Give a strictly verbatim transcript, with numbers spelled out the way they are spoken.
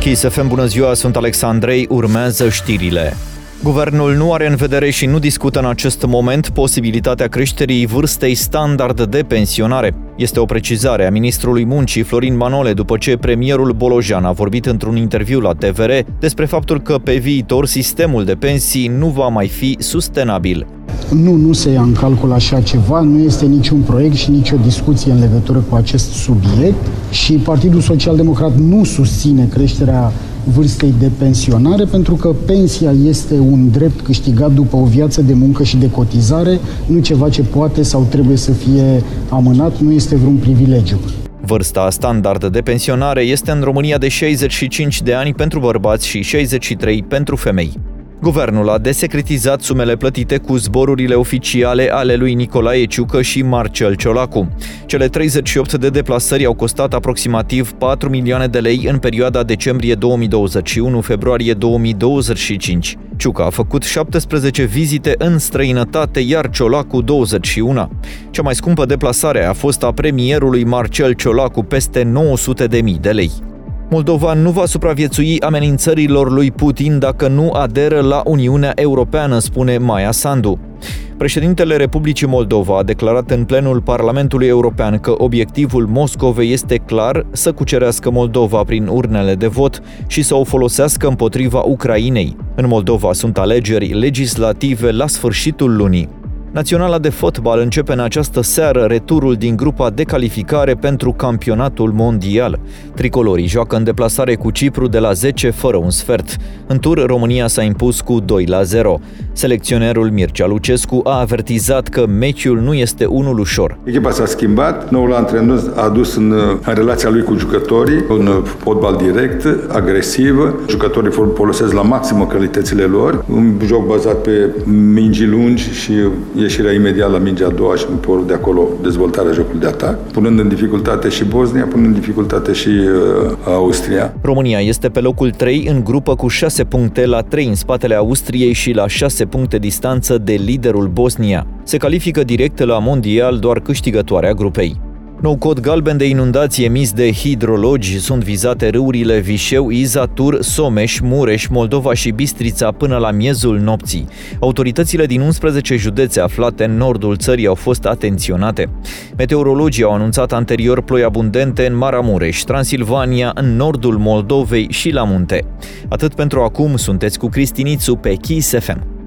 Kiss F M, bună ziua, sunt Alexandrei, urmează știrile. Guvernul nu are în vedere și nu discută în acest moment posibilitatea creșterii vârstei standard de pensionare. Este o precizare a ministrului Muncii, Florin Manole, după ce premierul Bolojan a vorbit într-un interviu la T V R despre faptul că pe viitor sistemul de pensii nu va mai fi sustenabil. Nu, nu se ia în calcul așa ceva, nu este niciun proiect și nicio discuție în legătură cu acest subiect și Partidul Social Democrat nu susține creșterea vârstei de pensionare pentru că pensia este un drept câștigat după o viață de muncă și de cotizare, nu ceva ce poate sau trebuie să fie amânat, nu este vreun privilegiu. Vârsta standard de pensionare este în România de șaizeci și cinci de ani pentru bărbați și șaizeci și trei pentru femei. Guvernul a desecretizat sumele plătite cu zborurile oficiale ale lui Nicolae Ciucă și Marcel Ciolacu. Cele treizeci și opt de deplasări au costat aproximativ patru milioane de lei în perioada decembrie două mii douăzeci și unu - februarie două mii douăzeci și cinci. Ciucă a făcut șaptesprezece vizite în străinătate, iar Ciolacu douăzeci și unu. Cea mai scumpă deplasare a fost a premierului Marcel Ciolacu, peste nouă sute de mii de lei. Moldova nu va supraviețui amenințărilor lui Putin dacă nu aderă la Uniunea Europeană, spune Maia Sandu. Președintele Republicii Moldova a declarat în plenul Parlamentului European că obiectivul Moscovei este clar: să cucerească Moldova prin urnele de vot și să o folosească împotriva Ucrainei. În Moldova sunt alegeri legislative la sfârșitul lunii. Naționala de fotbal începe în această seară returul din grupa de calificare pentru campionatul mondial. Tricolorii joacă în deplasare cu Cipru de la zece fără un sfert. În tur, România s-a impus cu doi la zero. Selecționerul Mircea Lucescu a avertizat că meciul nu este unul ușor. Echipa s-a schimbat, noul antrenor a adus în, în relația lui cu jucătorii un fotbal direct, agresiv. Jucătorii folosesc la maximă calitățile lor, un joc bazat pe mingi lungi și ieșirea imediat la mingea a doua și de acolo dezvoltarea jocului de atac, punând în dificultate și Bosnia, punând în dificultate și uh, Austria. România este pe locul trei în grupă cu șase puncte, la trei în spatele Austriei și la șase puncte distanță de liderul Bosnia. Se califică direct la mondial doar câștigătoarea grupei. Nou cod galben de inundații emis de hidrologi, sunt vizate râurile Vișeu, Iza, Tur, Someș, Mureș, Moldova și Bistrița până la miezul nopții. Autoritățile din unsprezece județe aflate în nordul țării au fost atenționate. Meteorologii au anunțat anterior ploi abundente în Maramureș, Transilvania, în nordul Moldovei și la munte. Atât pentru acum, sunteți cu Cristinițu pe Kiss F M.